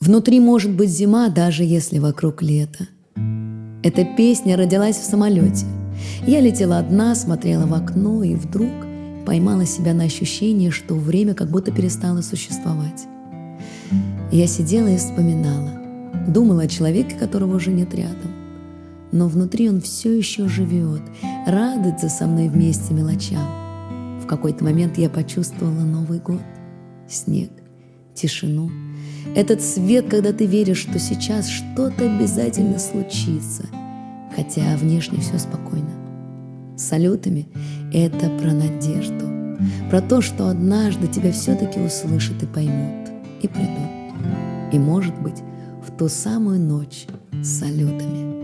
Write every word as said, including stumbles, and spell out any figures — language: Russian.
Внутри может быть зима, даже если вокруг лето. Эта песня родилась в самолете. Я летела одна, смотрела в окно и вдруг поймала себя на ощущении, что время как будто перестало существовать. Я сидела и вспоминала, думала о человеке, которого уже нет рядом. Но внутри он все еще живет, радуется со мной вместе мелочам. В какой-то момент я почувствовала Новый год, снег, тишину. Этот свет, когда ты веришь, что сейчас что-то обязательно случится, хотя внешне все спокойно. С салютами это про надежду, про то, что однажды тебя все-таки услышат и поймут, и придут. И, может быть, в ту самую ночь с салютами.